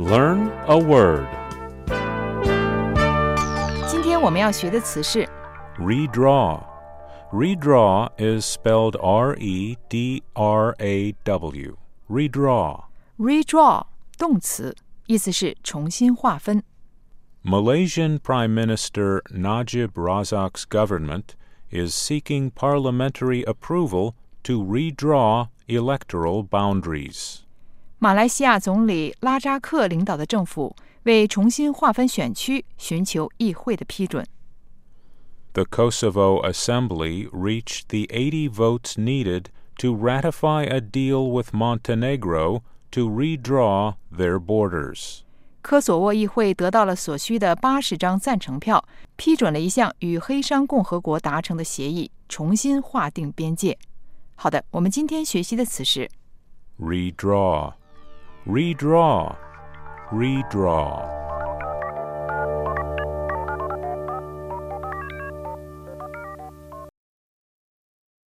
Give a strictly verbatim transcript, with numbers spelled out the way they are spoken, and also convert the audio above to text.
Learn a word. 今天我们要学的词是 Redraw. Redraw is spelled R E D R A W. Redraw. redraw 动词，意思是重新划分。 Malaysian Prime Minister Najib Razak's government is seeking parliamentary approval to redraw electoral boundaries. 马来西亚总理拉扎克领导的政府为重新划分选区寻求议会的批准。 The Kosovo Assembly reached the eighty votes needed to ratify a deal with Montenegro to redraw their borders. 科索沃议会得到了所需的八十张赞成票，批准了一项与黑山共和国达成的协议，重新划定边界。好的，我们今天学习的词是 Redraw. Redraw. Redraw.